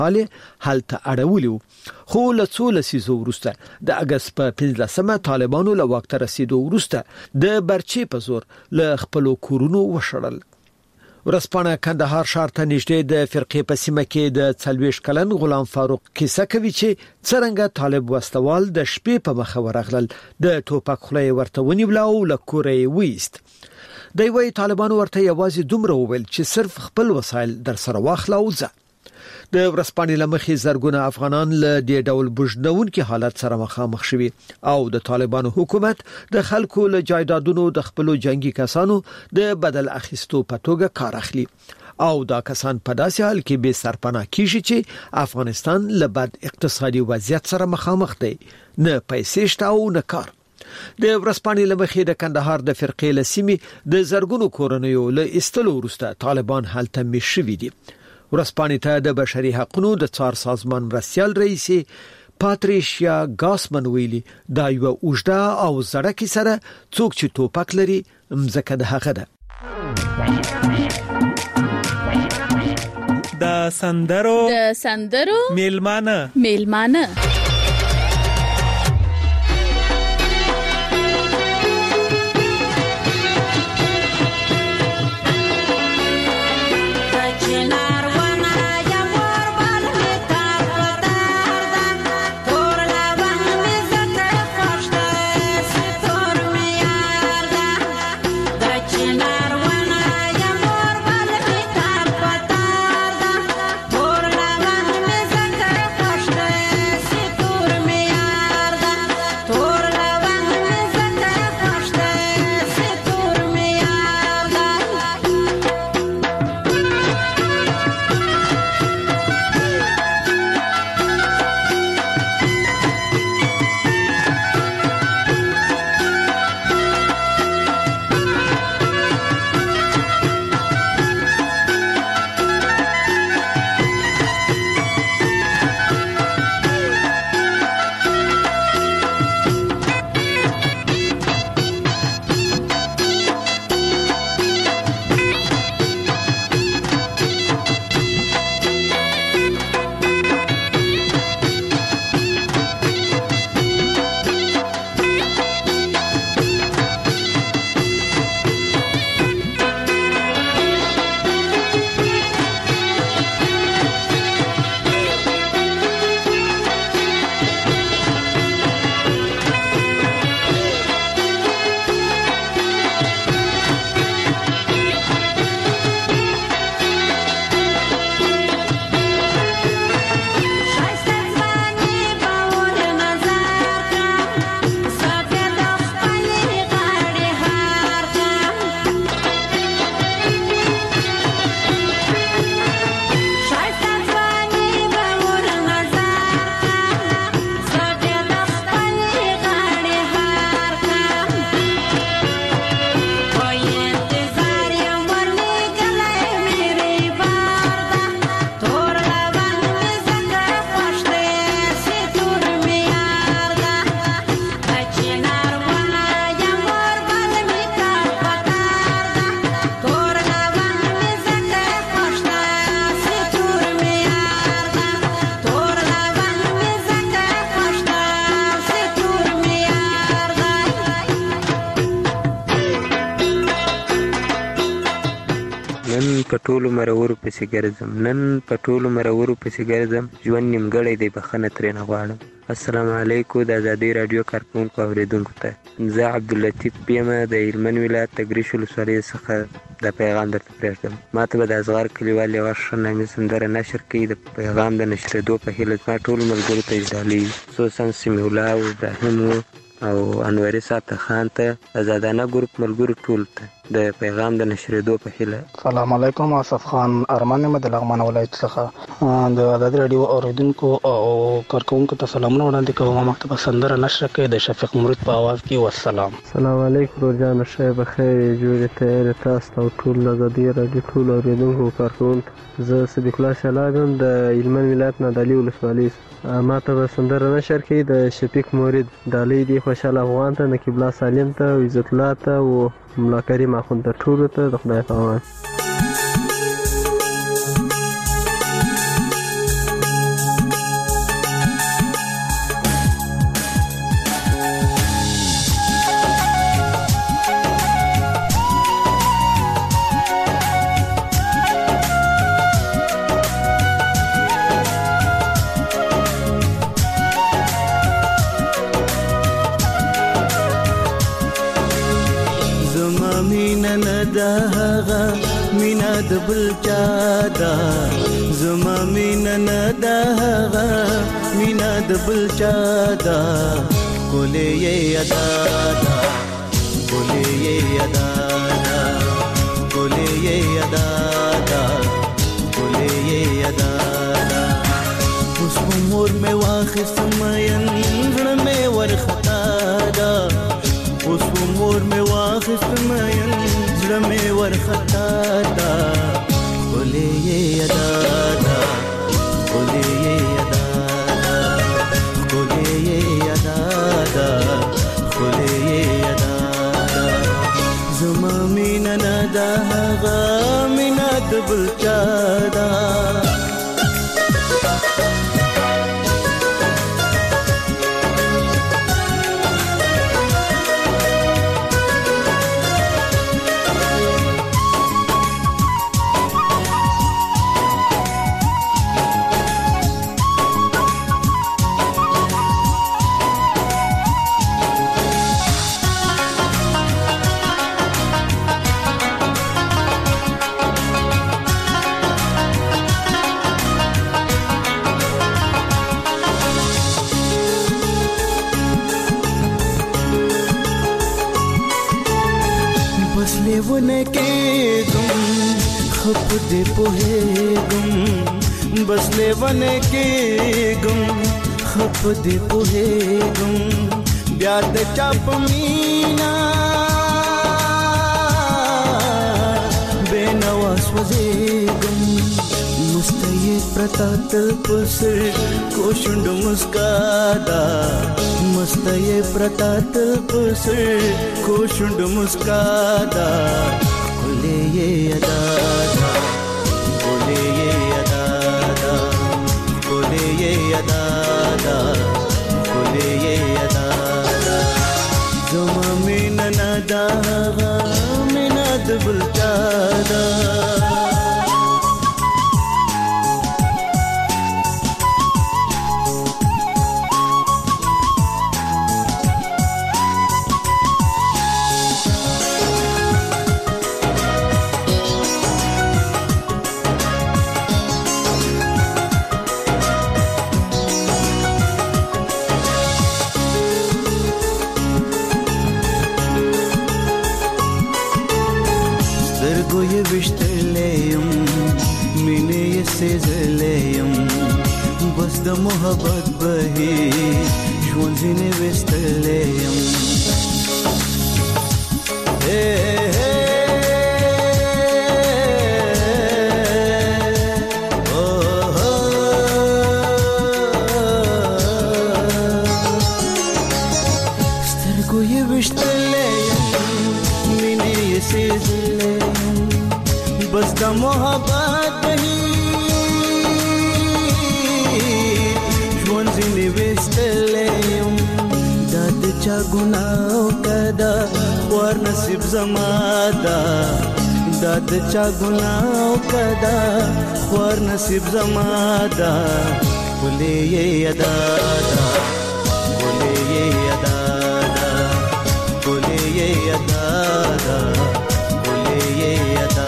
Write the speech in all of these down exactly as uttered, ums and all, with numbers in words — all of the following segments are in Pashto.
حاله هلته اړولیو خو له څو لسیزو وروسته د اگست په پنځلسمه طالبانو له واک ته رسیدو وروسته د برچې په زور له خپل کورونو وشړل. ورسپانه کندهار ښار ته نږدې د فرقې په سیمه کې د څلوېښت کلن غلام فاروق کیسه کوي چې څرنګه طالب وسوال د شپې په مخه ورغلل د ټوپک خولې ورته ونیول او له کورې وېست. دوی وايي طالبانو ورته یوازې دومره وویل چې صرف خپل وسایل در سره واخله او ځه. د ورسپانې لمخې زرګونه افغانان له دې ډول بوجنونکي حالت سره مخامخ شوي او د طالبانو حکومت د خلکو له جایدادونو د خپل جنگي کسانو د بدل اخیستو په توګه کار اخلي او دا کسان په داسې حال کې به سرپناه کیږي چې افغانستان له بد اقتصادي وضعیت سره مخامخ دی، نه پیسې شته او نه کار. د ورسپانې لمخې د کندهار د فرقې لسیمې د زرګونو کورنیو له استلو وروسته طالبان حالت مشوي دي. ورسپانې ته د بشري حقوقو د څار سازمان مرستیال رئیس پاتریشیا ګاسمن ویلي دا یو اوږده او زړه کې سره څوک چې ټوپک لري مزکه د هغه ده. د سندرو د سندرو میلمانه میلمانه په ټولو مرورو پسې ګرځم نن په ټولو مرورو پسې ګرځم ژوند نیمګړی دی بخښنه ترېنه غواړم. السلام علیکم د ازادۍ راډیو کارکوونکو اوریدونکو ته زه عبداللطیف یم د هلمند ولایت تګریش ولسوالۍ څخه دا پیغام درته پرېږدم. ما ته به د اصغر کلیوال یوه ښه نامي سندره نشر کړي د پیغام د نشرېدو په هیله زما ټولو ملګرو ته اجرالي خصوصا سمیع الله او ابراهیم او انوري ساته خان ته آزادانه ګروپ ملګرو ټول ته د پیغام د نشرېدو په هیله. السلام علیکم، آصف خان ارمان یم د لغمان ولایت څخه د ازادۍ راډیو اوریدونکو او کارکوونکو ته سلامونه وړاندې کوم. مکتب سندره نشر کړي د شفیق مرید په आवाज کې. والسلام. السلام علیکم ورجان شه بخیر جوړه ته تاسو او ټول ازادۍ راډیو ټول اوریدونکو کارکوونکو. زه صدیق الله شلادم د هلمند ولایت نه د علي ولسوالۍ. ما ته سندره نشر کړي د شفیق مرید د علي دی خوشحال افغان ته نقیب الله سالم ته او عزت الله ته او ملا کریم اخوند ته ټول ته د خدای په امان. دا هغه مینا د بل چا دا زما مینا نه دا هغه مینا د بل چا دا کولې ادا دا کولې ادا دا کولې ادا دا کولې ادا دا اوس مور مې واخست مېن زړه مې ورختا دا اوس مور مې واخست مېن زړه مې ورختا دا کولې ادا دا کولې ادا دا کولې ادا دا کولې ادا دا زما مینا نه دا هغه مینا د بل چا دا लेवने के गुम खप दे पोहे गुम बस लेवने के गुम खप दे पोहे गुम ब्याद चाप मीना बेनवास वजे गुम मुस्तये प्रतातल पुसर कोशुंड मुस्कादा मस्तये प्रतातल पुसर कोशुंड मुस्कादा कोले ये अदा दा कोले ये अदा दा कोले ये अदा दा कोले ये अदा दा जुमा मीना नदा मीना दबल चादा سترګو وشتلېم مینې سېزلېم بس د محبت بهي ژوند ځینې وستلېم سترګو وشتلېم مینې سېزلېم बस द मोहब्बत नहीं ژوند ځینې وستلېم داد چا ګناه کدا ور نصیب زما دا داد چا ګناه کدا ور نصیب زما دا کولې ادا دا کولې ادا دا کولې ادا دا کولې ادا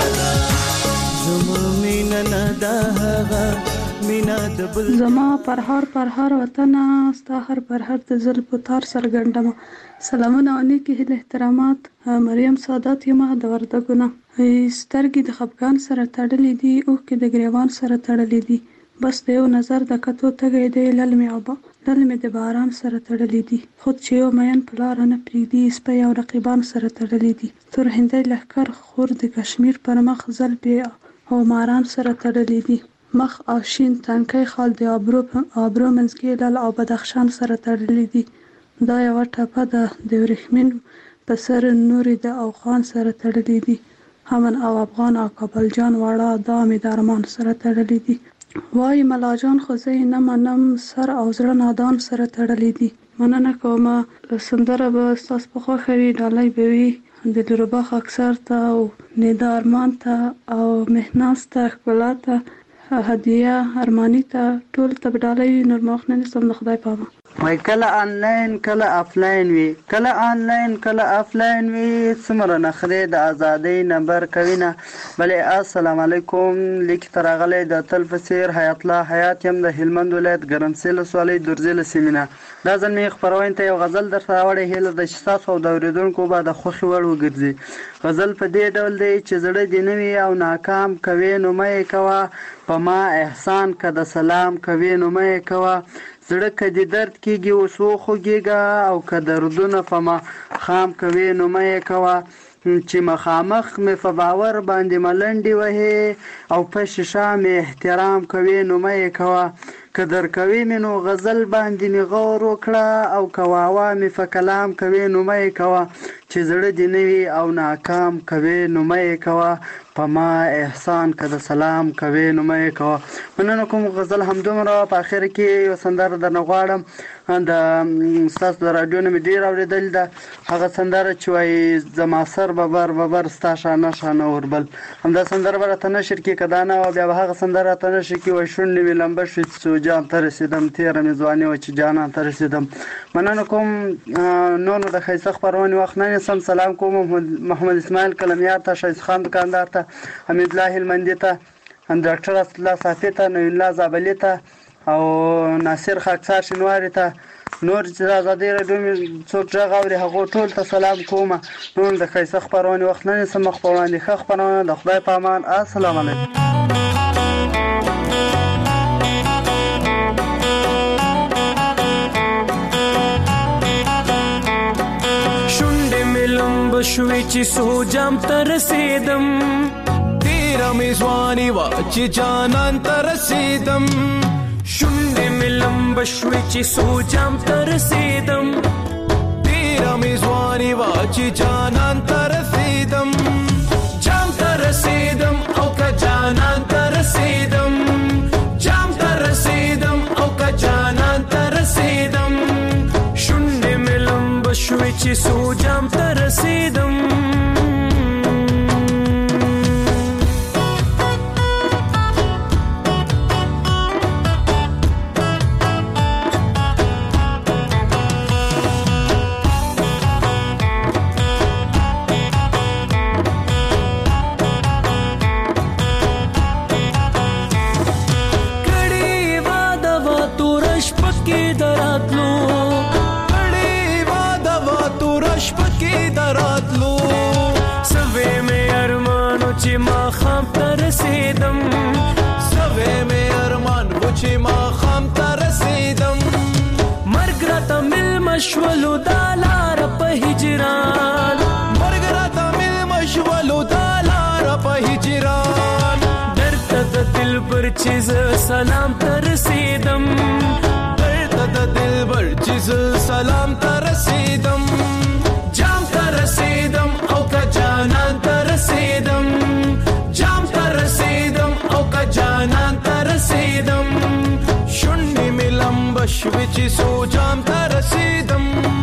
زما پرهار پرهار وطن ستا هر پرهر د زل پتار سرګندم سلامونه او نیکی هیله احترامات مریم سادات یم د وردګونه سترګې د خفګان سره تړلې دي او کې د ګریوان سره تړلې دي بس د یو نظر د کتو تګې دی للمې او للمې د باران سره تړلې دي خود چې یو مین پلار نه پریدي سپي او رقیبان سره تړلې دي تر هندۍ لهکر خور د کشمیر پر مخ زل بي او ماران سره تړلې دي مخ او شین تنکي خال د ابرو ابرو منځکي لال او بدخشان سره تړلې دي دا یو ټپه ده د ورېښمین په سر نوري د اوخان سره تړلې دي همن او افغان او کابل جان واړه دا مې درمان سره تړلې دي وای ملاجان خو زه نه منم سر او زړه نادان سره تړلې دي مننه کوم سندره به تاسو په خوښه وي ډالۍ به وي د لورباخ اکثر ته او ندا ارمان ته او مهناز ته ښکلا ته هدیه ارمانی ته ټول ته ډالۍ نور مخ نه سم د خدای پامه وای کله آنلاین کله آفلاین وي، کله آنلاین کله آفلاین وي، څومره نخرې د ازادۍ نمبر کوي نه. بلې السلام علیکم، لیک ته راغلی د تل په څېر حیات الله حیات یم د هلمند ولایت ګرمسیر ولسوالۍ درزي له سیمې نه. دا ځل مې خپرونې ته یو غزل درته راوړی، هیله ده چې ستاسو او د اورېدونکو به د خوښې وړ وګرځي. غزل په دې ډول دی چې زړه دې نه وي او ناکام کوې نو مه یې کوه، په ما احسان که د سلام کوې نو مه یې کوه. زړه که دې درد کېږي اوس وخوږېږه، او که دردونه په ما خام کوې نو مه یې کوه. چې مخامخ مې په باور باندې ملنډې وهې، او په شیشه مې احترام کوې نو مه یې کوه. که درکوي مې نو غزل باندې مې غور وکړه، او که واوا مې په کلام کوې نو مه یې کوه. چې زړه دې نه وي او ناکام کوې نو مه یې کوه، په ما احسان که د سلام کوې نو مه یې کوه. مننه کوم غزل همدومره. په اخر کې یو سندره درنه غواړم، د ستاسو د راډیو نه مې ډېر اورېدلې ده، هغه سندره چې وایي زما سر ببر ببر ستا شانه شانه اوربل. همدا سندره به راته نشر کړي، که دا نه وه بیا به هغه سندره راته نشر کړي، وایي شونډې مې لمبه شوې چې جان ته رسېدم، تېره مې ځواني وه چې جانان ته رسېدم. مننه کوم. نور نو د ښایسته خپرونې وخت نه نیسم. سلام کوم محمد اسماعیل کلمیار ته، ښایست خان دکاندار ته، حمید الله هلمندي ته، ډاکټر اسدالله صافي ته، نوین الله زابلي ته، او ناصر خاکسار شینواري ته، نور چې د ازادۍ راډیو مې څوک غږ اوري هغو ټول ته سلام کوم. نور د ښایسته خپرونې وخت نه نیسم. مخ په وړاندې ښه خپرونه، د خدای په امان. السلام علیکم. شوی چې سوجام ته رسیدم، تیره مې ځواني وه چې جانان ته رسیدم. شونډې مې لمبه شوی چې سوجام ته رسیدم، تیره مې ځواني وه چې جانان ته رسیدم. جام ته رسیدم او که جانان ته رسیدم، جام ته رسیدم او که جانان ته رسیدم. شونډې مې لمبه شوی چې سوجام ته رسیدم. مشولو دا لار په هجران، مرګ راته مل مشولو دا لار په هجران. درته د دلبر چې زه سلام ته رسیدم، درته د دلبر چې زه سلام ته رسیدم. جام ته رسیدم او که جانان ته رسیدم، جام ته رسیدم او که جانان ته رسیدم. شونډې مې لمبه شوې چې سو جام ته رسیدم.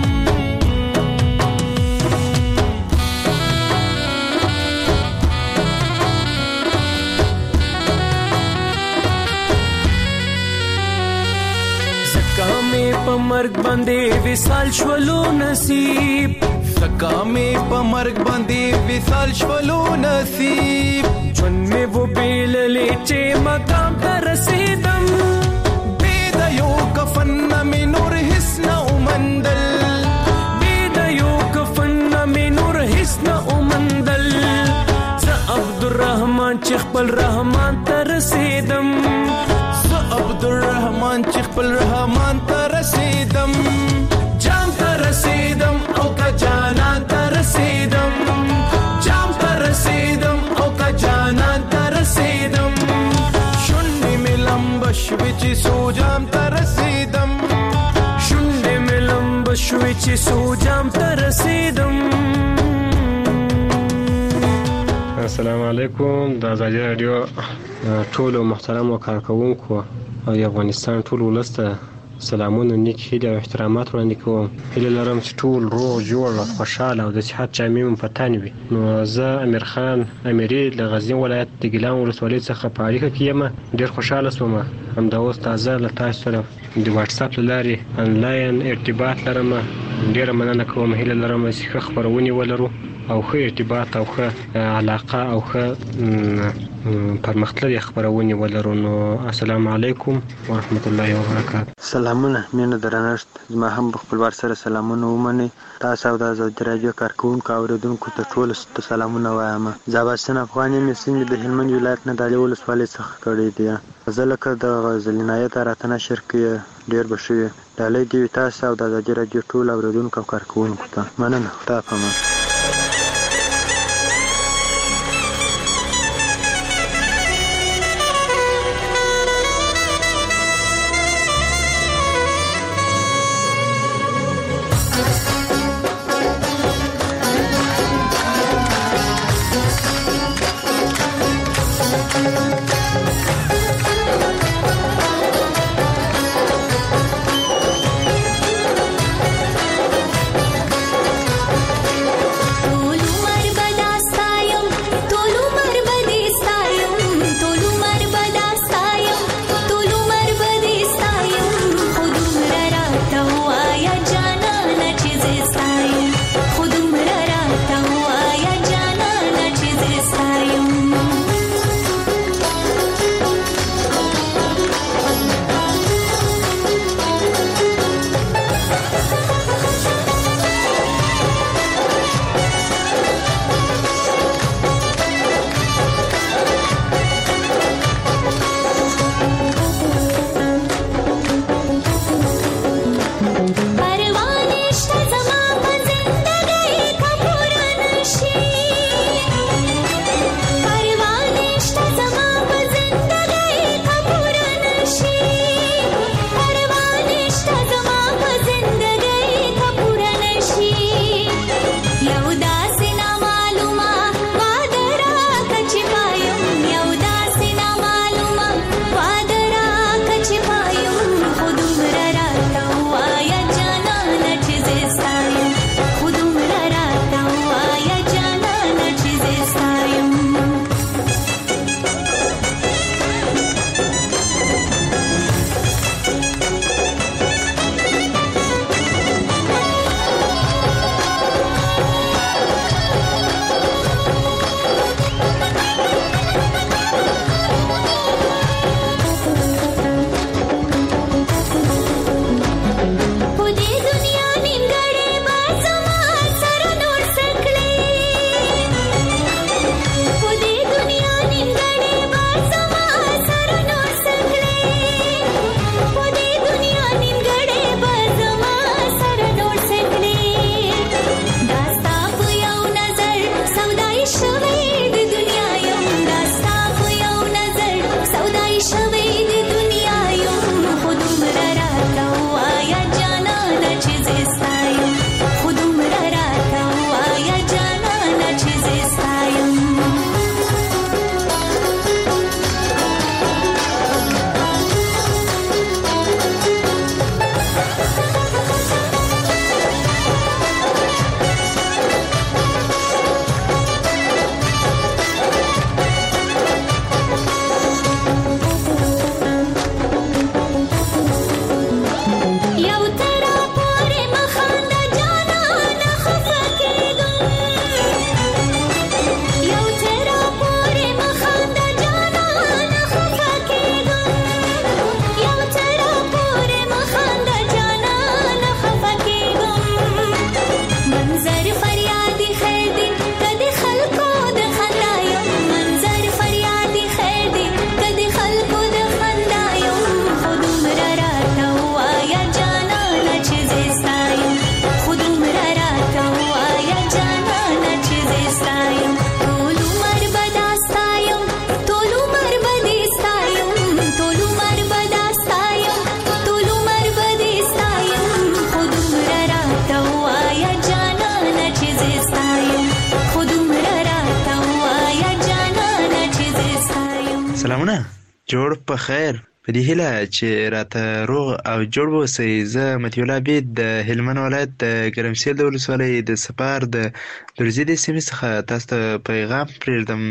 زکا مې په مرګ باندې وصال شولو نصیب، زکا مې په مرګ باندې وصال شولو نصیب. ژوند مې و بیللې چې مقام ته رسیدم، بې د یو کفن نه مې نور هیڅ نه ومندل، بې د یو کفن نه مې نور هیڅ نه ومندل. زه عبدالرحمن چې خپل رحمان ته رسیدم، زه عبدالرحمن چې خپل رحمان ته رسیدم. جام ته رسیدم او که جانان ته رسیدم، جام ته رسیدم او که جانان ته رسیدم. شونډې مې لمبه شوې چې سو جام ته رسیدم، شونډې مې لمبه شوې چې سو جام ته رسیدم. السلام علیکم. د ازادي راډیو ټولو محترمو کارکوونکو او د افغانستان ټول ولس ته سلامونه، نیک هیلې او احترامات وړاندې کوم. هیله لرم چې ټول روغ جوړ او خوشحاله او د صحت جامې مو په تن وي. نو زه امیر خان امیري له غزني ولایت د ګیلان ولسوالۍ څخه په اړیکه کې یم. ډېر خوشحاله شوم همدا اوس تازه له تاسو سره د واتس اپ لارې انلاین ارتباط لرم. ډیره مننه کوم، هیله لرم چې ښه خبرونه ولرو او ښه ارتباط او ښه علاقه او ښه پرمختللې خبرونه ولرو. نو السلام علیکم ورحمت الله وبرکاته. سلامونه، مینه درنښت. زما هم په خپلوار سره سلامونه ومنئ. تاسو او د آزادي راډیو کارکوونکو اوریدونکو ته ټولو ته سلامونه وایم. زه عباسین افغان یم، سیمې د هلمند ولایت نه د علي ولسوالۍ څخه کړی دی. زه لکه د غزل عنایت راته نشر کې ډېر به ښه وي. ډالۍ دې وي تاسو او د آزادي راډیو ټولو اوریدونکو او کارکوونکو ته. مننه. خدا پامان. سلامونه، جوړ په خیر. په دې هیله چې راته روغ او جوړ اوسئ. زه مطیع الله عبید د هلمند ولایت د ګرمسیر د ولسوالۍ د سپار د درزي د سیمې څخه تاسو ته پیغام پرېږدم.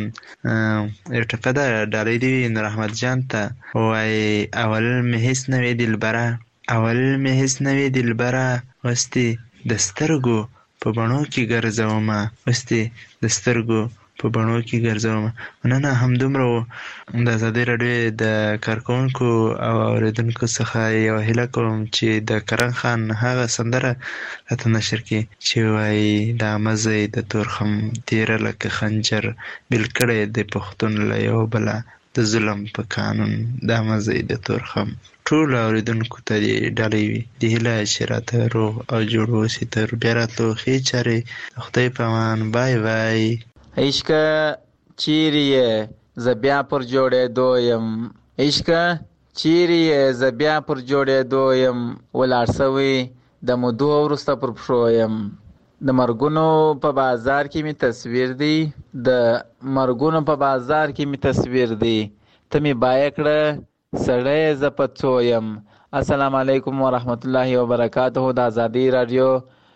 یو ټپه ده، ډالۍ دې وي نور احمد جان ته. وایي اول مې هېڅ نه وې دلبره، اول مې هېڅ نه وې دلبره، اوس دې د سترګو په بڼو کې ګرځومه، اوس دې د سترګو په بڼو کې ګرځومه. مننه. همدومره و. د ازادۍ راډیو د کارکوونکو او اورېدونکو څخه یوه هیله کوم چې د کرن خان هغه سندره راته نشر کړي چې وایي دا مزی د تورخم تیره لکه خنجر بیل کړی د پښتون له یو بله د ظلم په قانون، دا مزی د تورخم. ټولو اورېدونکو ته دې ډالۍ وي. د هیله چې راته روغ او جوړ اوسي. تر بیا راتلو ښې چارې. د خدای په امان. بای بای. عشقه چیرې یې زه بیا پر جوړېدو یم، عشقه چیرې یې زه بیا پر جوړېدو یم، ولاړ سوی د مودو وروسته پر پښو یم. د مرګونو په بازار کې مې تصویر دی، د مرګونو په بازار کې مې تصویر دی، ته مې بایه کړه سړی زه په څو یم. السلام علیکم ورحمت الله وبرکاته. د ازادۍ راډیو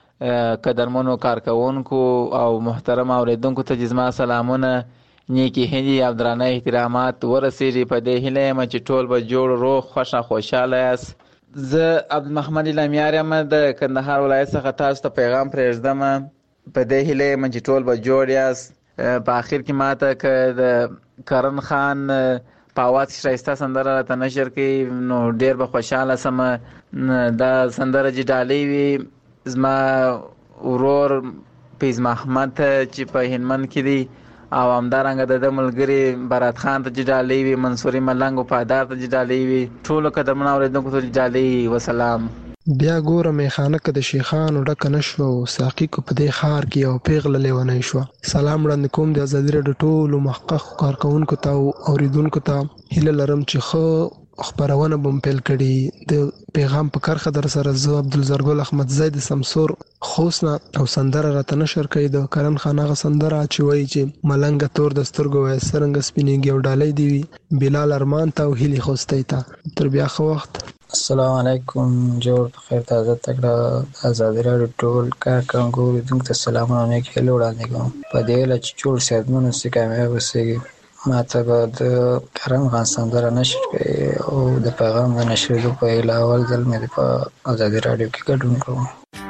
قدرمنو کارکوونکو او محترم اوریدونکو ته زما سلامونه، نیکی هیلې او درانه احترامات ورسېږي. په دې هیله یم چې ټول به جوړ روغ خوښه خوشحاله یاست. زه عبدالمحمد الامیار یم د کندهار ولایت څخه تاسو ته پیغام پرېږدم. په دې هیله یم چې ټول به جوړ یاست. په آخر کې ماته که د کرن خان په اواز کې ښایسته سندره راته نشر کړي نو ډېر به خوشحاله سم. دا سندره چې ډالۍ وي زما ورور فیض محمد ته چې په هلمند کې دی، او همدارنګه د ده ملګري برات خان ته چې ډالۍ وي، منصوري ملنګ وفادار ته چې ډالۍ وي، ټولو قدرمنو اورېدونکو ته چې ډالۍ وي. وسلام. بیا ګوره میخانه که د شیخانو ډکه نه شوه او ساقي کو په دې ښار کې یو پیغله لیونی شوه. سلام وړاندې کوم د ازادي راډیو ټولو محقق کارکوونکو ته او اورېدونکو ته. هیله لرم چې ښه خپرونه به م پیل کړي. د پیغام په کرښه در سره زه عبدالزرګل احمدزی د سمسور خوست نه او سندره راته نشر کوي د کرن خان هغه سندره چې وایي چې ملنګه تور د سترګو وایي څرنګه سپینېږي او ډالۍ دې وي بلال ارمان ته او هیلې خوستی ته. تر بیا ښه وخت. السلام علیکم. جوړ بخیر تازه تکړه ازادي راډیو ټول کارکوونکو اورېدونکو ته سلامونه او نیکې هیلې وړاندې کوم. په دې هیله چې جوړ صحتمند اوسئ، کامیاب اوسئ. ما ته به د کرن خان سندره نشر کړي او د پیغام د نشرېدو په هیله اول ځل مې په ازادي راډیو کې ګډون کوم.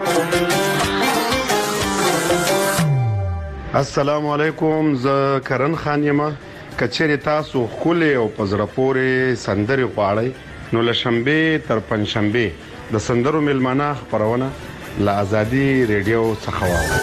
السلام علیکم. زه کرن خان یم. که چیرې تاسو ښکلې او په زړه پورې سندرې غواړئ نو له شنبې تر پنجشنبې د سندرو میلمانه خپرونه له ازادي ریډیو څخه واورئ.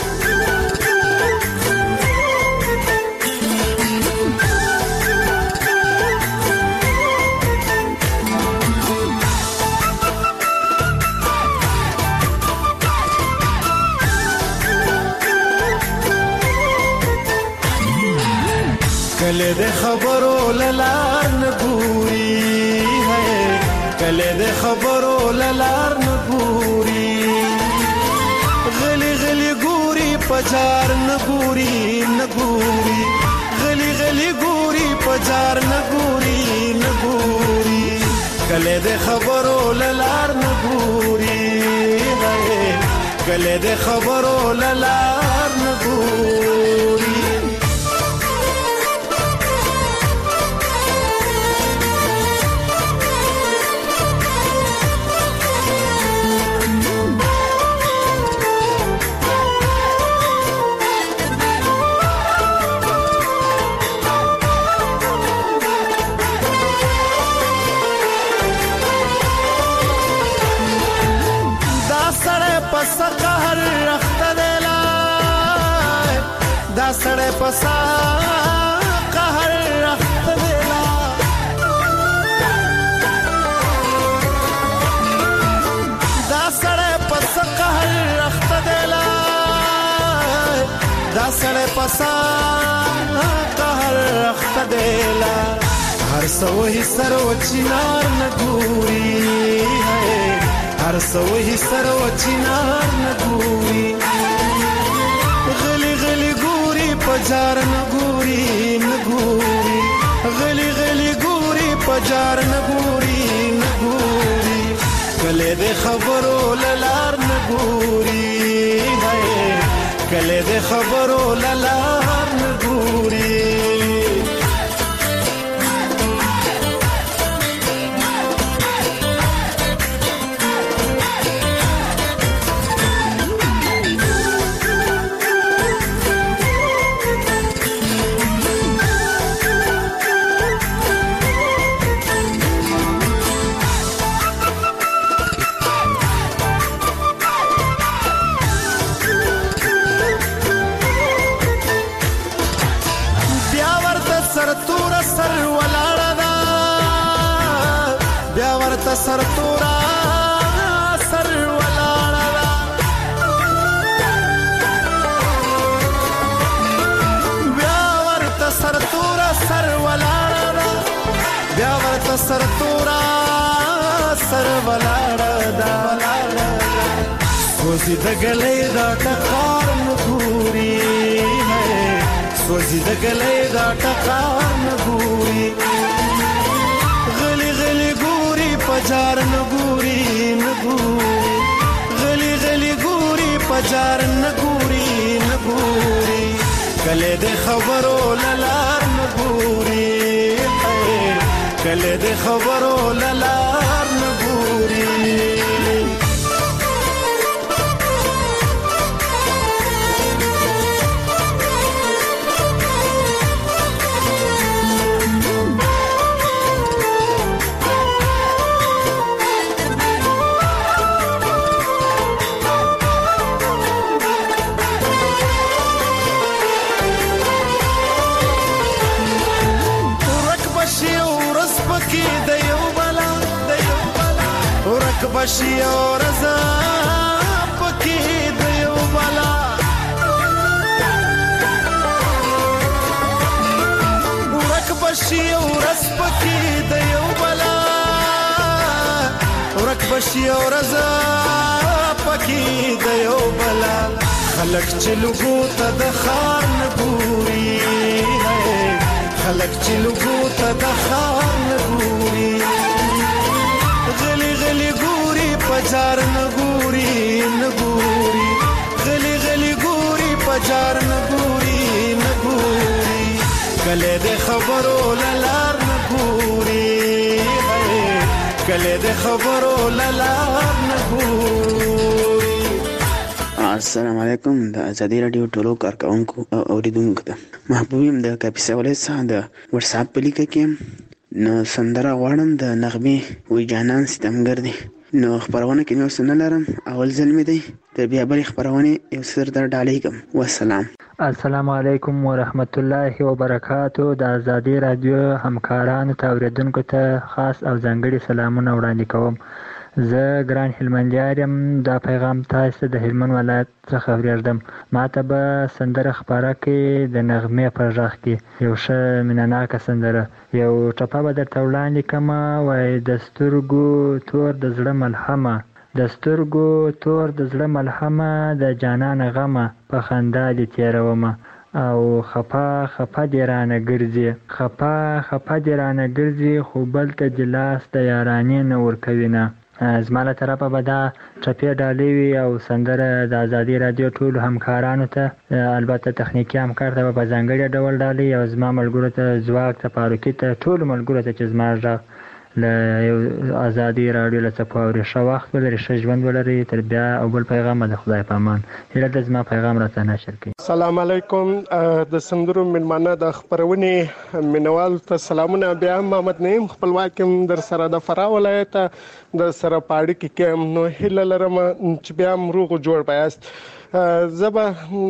کله د خبرو للار نه ګوري، کله د خبرو للار نه ګوري، غلی غلی ګوري پجار نه ګوري نه ګوري، غلی غلی ګوري پجار نه ګوري نه ګوري، کله د خبرو للار نه ګوري، کله د خبرو للار نه ګوري. سړی پسا قهر رخت دیلا، دا سړی پسا قهر رخت دیلا، دا سړی پسا قهر رخت دیلا، هر سوهی سر و چنار نګوري، هر سوهی سر و چنار نګوري، غلی غلی ګوري پجار نه ګوري نه ګوري، غلی غلی ګوري پجار نګوري نګوري کله د خبرو للار نګوري کله د خبرو للار نګوري سر تورا سر ولاړه بیا ورته سر تورا سر ولاړه بیا ورته سر تورا سر ولاړه سوزي د ګلې دا ټکار نګوري سوزي د ګلې دا ټکار نګوري پجار نګوري نګوري غلي غلي ګوري پجار نګوري نګوري کله د خبرو للار نګوري کله د خبرو للار نګوري بشي او رضا پکې د یو بلا ورک بشي او رس پکې د یو بلا ورک بشي او رضا پکې د یو بلا خلک چې لګو ته د خار نګوري خلک چې لګو ته د خار نګوري غلي غلي ګوري پجار نګوري نګوري غلي غلي ګوري پجار نګوري نګوري کله د خبرو للار نګوري کله د خبرو للار نګوري. السلام علیکم. د ازادي رادیو ټولو کارکونکو او اوریدونکو ته محبوبیم د کاپیسا ولایت د واتس اپ په لیکه کې نو سندره غواړم د نغمې وی جانان ستمګر دی. نو خبرونه کې نو سن لرم اول ځل مې دی د بیا بل خبرونه یو سر در ډالې کوم. والسلام. السلام علیکم ورحمت الله وبرکاتو. د ازادي رادیو همکارانو ته اوریدونکو ته خاص او ځانګړي سلامونه وړاندې کوم. زه ګران هلمندیار یم. دا پیغام تاسو د هلمند ولایت څخه اوریدم. ما ته به سندره خبره کې د نغمې پر غږ کې یو ښه مینهناکه سندره یو ټپه به درته وړاندې کړمه. وایي د سترګو تور د زړه ملحمه د سترګو تور د زړه ملحمه د جانان غمه په خندا دې تېرومه او خفا خفا دې رانه ګرځي خفا خفا دې رانه ګرځي خو بل ته دې لاس د یارانې نه ورکوي نه. زما له طرفه به دا ټپې ډالۍ وي او سندره د ازادي رادیو ټولو همکارانو ته البته تخنیکي همکار ته به په ځانګړي ډول ډالۍ او زما ملګرو ته ځواک ته فاروقي ته ټولو ملګرو ته چې زما غږ له یو ازادي رادیو له څخه اوري. ښه وخت ولري ښه ژوند ولري. تر بیا او بل پیغام د خدای په امان. هیله ده زما پیغام راته نشر کړي. السلام علیکم. د سندرو ملمانه د خبرونې مینوال ته سلامونه. بیا محمد نعیم خپلواک در سره د فراه ولایت د سره پاړی کې کوم. نو هیله لرم چې بیا روغ جوړ پایاست. زبا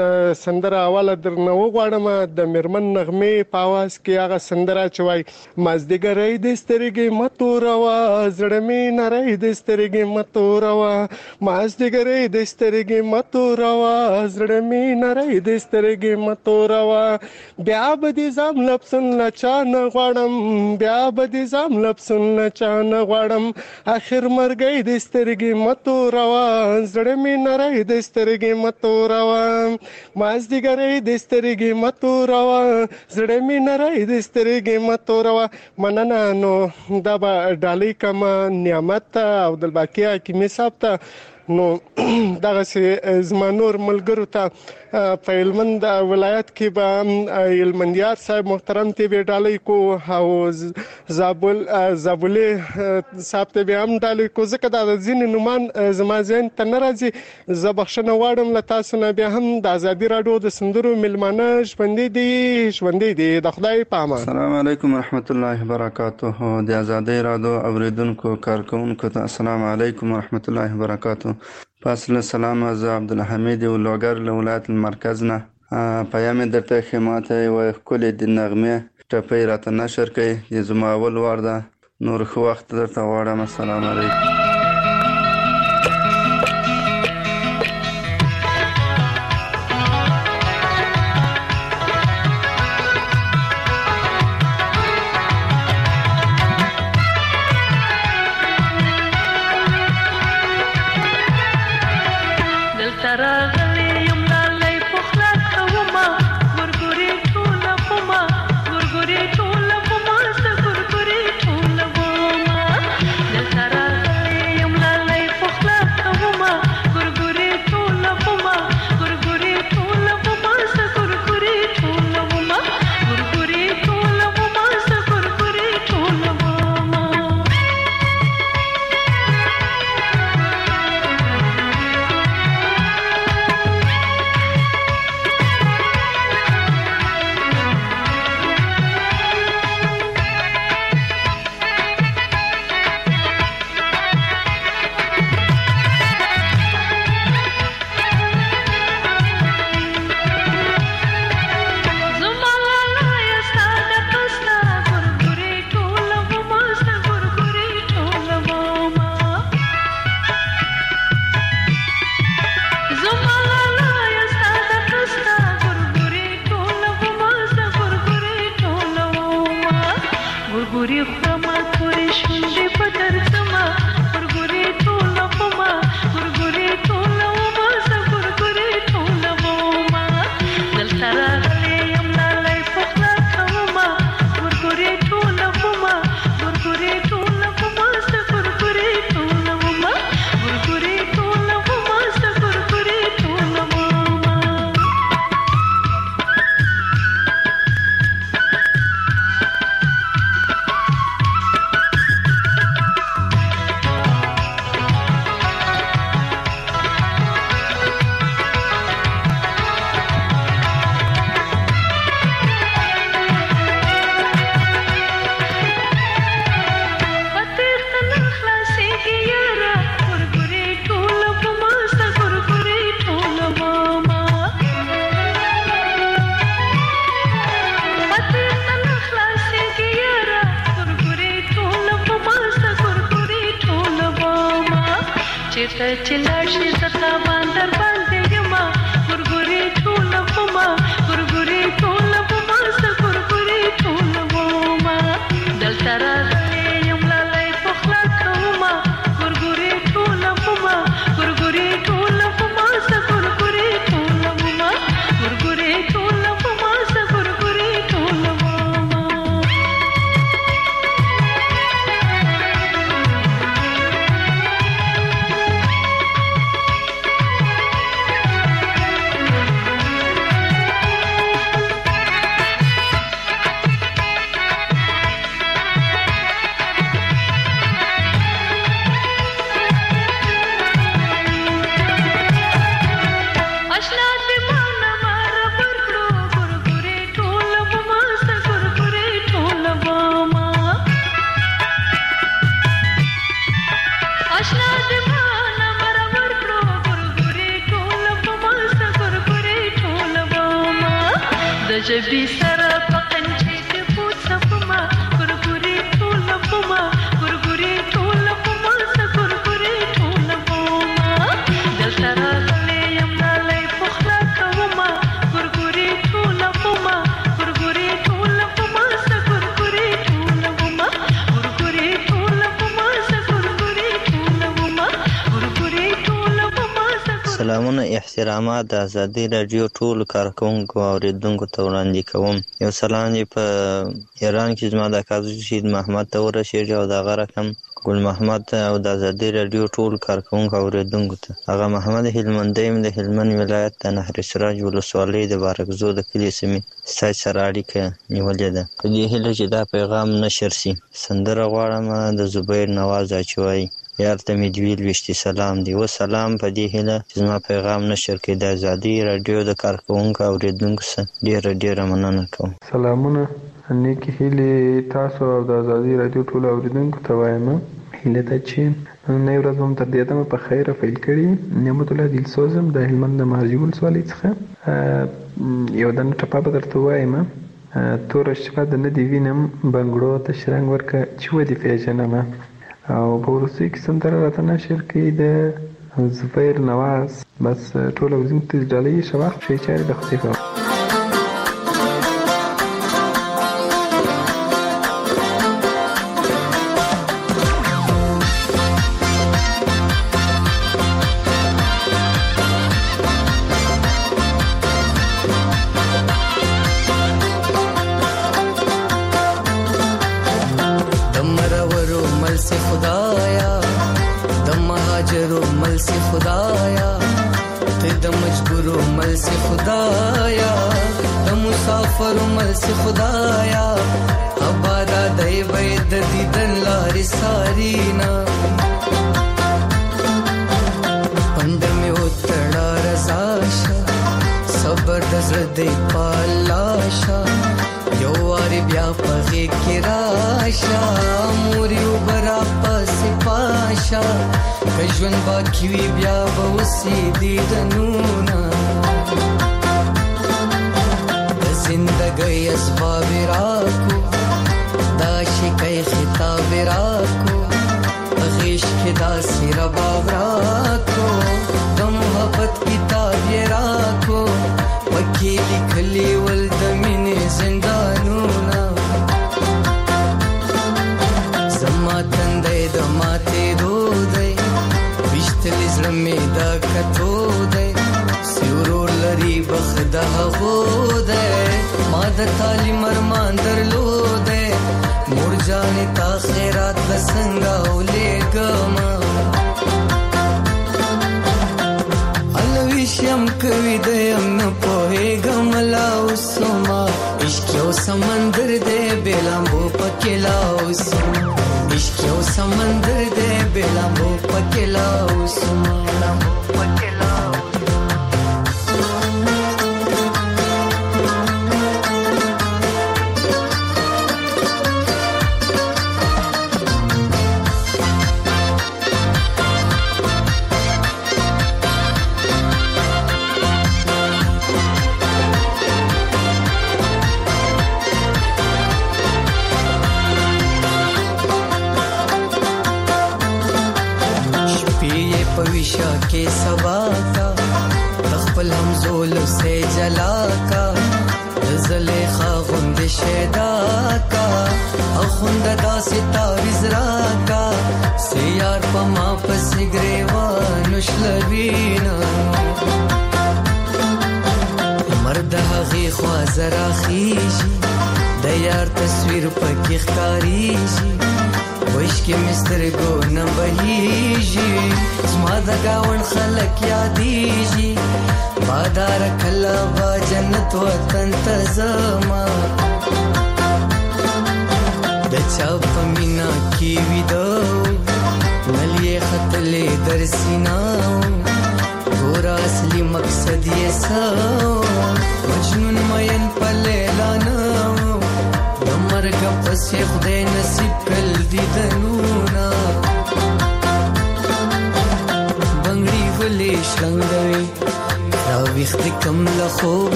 سندره اوله درنه وغواړم د میرمن نغمې په आवाज کې هغه سندره چې وای مازدیګرې د سترګې متوروا زړه مې نری د سترګې متوروا مازدیګرې د سترګې متوروا زړه مې نری د سترګې متوروا بیا به دې زم لپسن لچا نه غواړم بیا به دې زم لپسن لچا نه غواړم اخر مرګې د سترګې متوروا زړه مې نری د سترګې متوروا مازدیګرې د سترګې متوروا زړه مې نری د سترګې متوروا مننه. نو دا به ډالۍ کما نعمت او د باقی حکیمي صاحب ته نو دغه سي زمانور ملګرو ته په هلمند ولایت کې به هلمندیار صاحب محترم ته به ډالۍ کو او زابل زابلې صاحب ته به هم ډالۍ کو ځکه دا د ځینې نومان زما ذهن ته نه راځي. زه بخښنه غواړم له تاسو نه. بیا هم د ازادي راډیو د سندرو ملمانه ژوندۍ دي ژوندۍ دي د خدای په امان. السلام علیکم ورحمت الله وبرکاته. د ازادي راډیو اوریدونکو کارکونکو ته السلام علیکم ورحمت الله وبرکاته. فاصله سلام. زه عبدالحمید ولوګر له ولایت المرکز نه پیام درته خدمت یو کل د نغمه ټپې راته نشر کړي. زما اول وار ده. نور خو وخت درته غواړم. السلام علیکم. سلامونه احترامات د ازادي رادیو ټولو کارکونکو او اوریدونکو ته وړاندې کوم. یو سلام دې په ایران کې زما د کاظم شهید محمد ته ورسېږي او دغه رقم ګل محمد او د ازادي رادیو ټول کارکونکو او اوریدونکو ته. هغه محمد هلمندی م د هلمند ولایت د نهر سراج ولسوالۍ د بارکزو د کلي سیمې ستاسو سره اړیکه نیولې ده. په دې هیله چې دا پیغام نشر شي. سندره غواړم د زبیر نواز اچوي یار ته مې دویل وشتي سلام دی و سلام په دې هیله چې زما پیغام نشر کړي. د ازادي رادیو د کارکونکو او اوریدونکو سره ډېره ډېره مننه کوم. سلامونه نیکی هیلې تاسو او د ازادي رادیو ټول اوریدونکو ته وایم. هیله ده چې نن ورځ هم تر دې دمه په خیره پیل کړي. نعمت الله دلسوزم د هلمند د مارجې ولسوالۍ څخه یو دانه ټپه به درته ووایم. توره شپه د نه دې وینم بنګړو ته شرنګ ورکه چې ودې پېژنمه. او په وروستۍ کې سندره راته نشر کړي د زبیر نواز. بس ټول اوریدونکو ته ډالۍ ښه وخت ښې چارې د خدای په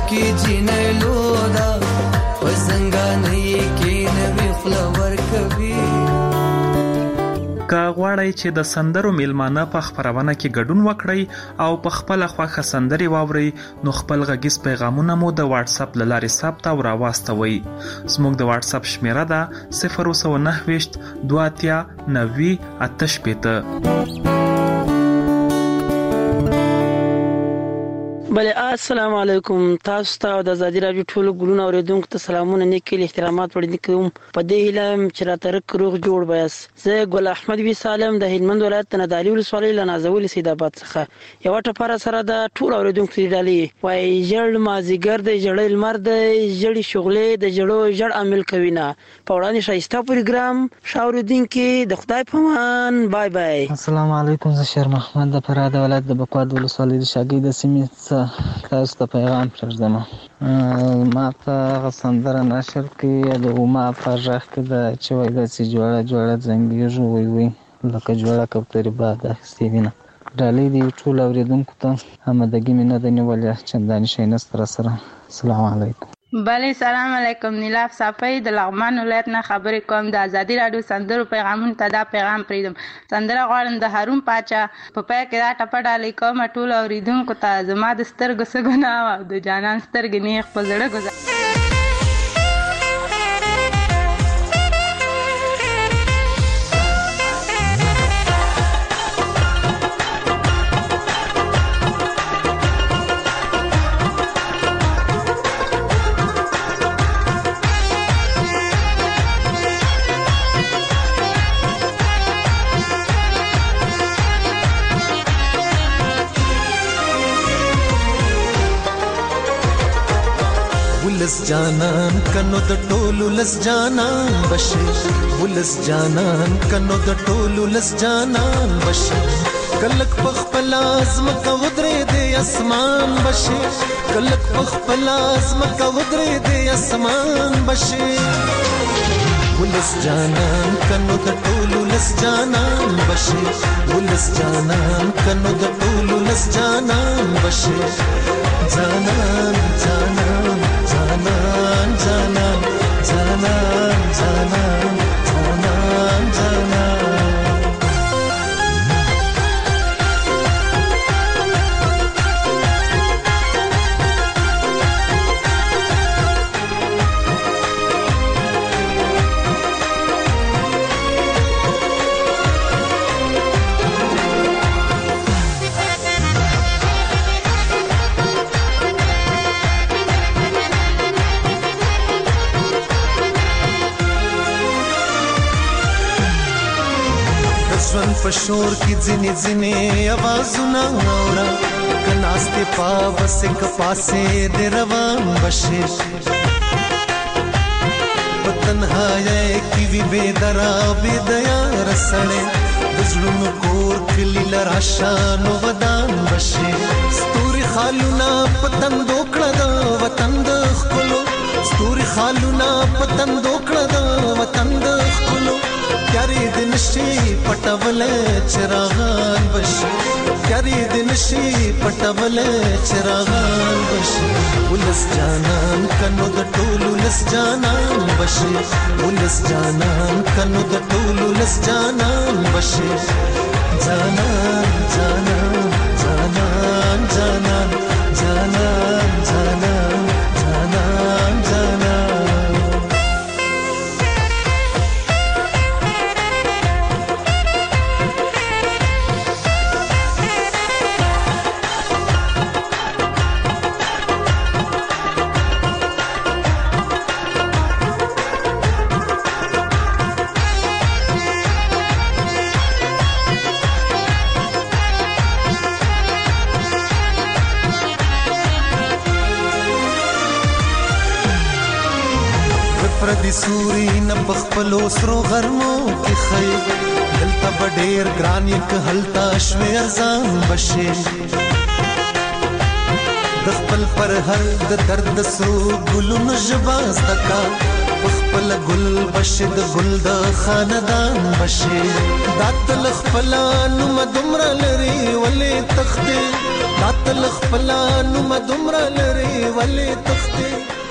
کې جنلو دا وزنګانې کې نوې خلور کوي. که غواړئ چې د سندرو میلمانه په خپرونه کې ګډون وکړئ او په خپله خوښه سندرې واورئ نو خپل غږیز پیغامونه مو د واتس اپ له لارې ثبت او راواستوئ. زموږ د واتس اپ شمیره ده صفر اووه نهه ویشت دوه اتیا نوي اته شپېته. بله السلام علیکم. تاسو ته د آزادي راډیو ټولو ګلونه اوریدونکو ته سلامونه نیکې احترامات وړاندې کوم. په دې هیله یم چې راته رک روغ جوړ بیاست. زه ګل احمد وی سالم د هلمند ولایت د نادعلي ولسوالۍ له نازولي سیدآباد څخه یوه ټپره سره د ټولو اوریدونکو دې ډالۍ وایي ژړ مازدیګر دی ژړی لمر دی ژړې شغلې د ژړو ژړ عامل کوي نه. په وړاندې ښایسته پروګرام ښه اوریدونکي د خدای په امان. بای بای. السلام علیکم. زه شیر محمد د فراه د ولایت د بکواد ولسوالۍ د شاګۍ د سیمې څخه تاسو ته پیغام پرېږدم. ما په هغه سندره نشر کې د ما په غږ کې ده چې وایي داسې جوړه جوړه زنګېږو وی وی لکه جوړه کوترې باد اخیستې وینه. ډالۍ د ټولو اورېدونکو ته آمادګي مې نه ده نیولې چندانې شی نشته راسره. السلام علیکم. بله سلام علیکم. نیلاف صافی د لغمان ولایت نه خبرې کوم. د آزادي راډیو سندرو پیغامونو ته دا پیغام پرېږدم. سندره غواړم د هارون پاچا. په پای کې دا ټپه ډالۍ کوم ټولو اورېدونکو ته. زما د سترګو څه ګناه او د جانان سترګې نیغ په زړه ګذر. ولس جانان کنو د ټولو لس جانان بشي. ولس جانان کنو د ټولو لس جانان بشي. کلک پخپل ازمکه ودرې د اسمان بشي. کلک پخپل ازمکه ودرې د اسمان بشي. ولس جانان کنو د ټولو لس جانان بشي. ولس جانان کنو د ټولو لس جانان بشي. جانان جانان جانان جانان جانان جانان جانان جانان. ژوند په شور کې ځینې ځینې آوازونه اورم. که ناستې پاوسې که پاسې د روان بشي. په تنهایۍ کې وي بېدره بېدیاره سړی. د زړونو کور کلي له راشه نو ودان بشي. ستوري خالونه په تندو کړه د وطن د ښکلو. ستوري خالونه په تندو کړه د وطن د ښکلو. پیاري د نشي پټولې چراغان بشي. پیاري د نشي پټولې چراغان بشي. ولس جانان کنو د ټولو لس جانان بشي. ولس جانان کنو د ټولو لس جانان بشي. جانان جانان جانان جانان جانان جانان جانان جانان. پردي سوري نه بخپلو سرو غرمو کې خي. دلته به ډېر ګران یې که هلته شوې ارزان بشي. د خپل پرهر د درد سرو ګلونو ژبه زده کا. پخپل ګل بشي د ګل د خاندان بشي. دا تل خپله نومه دومره لري ولې تښتې. تاتل خپل نو مدمر لري ولې تختې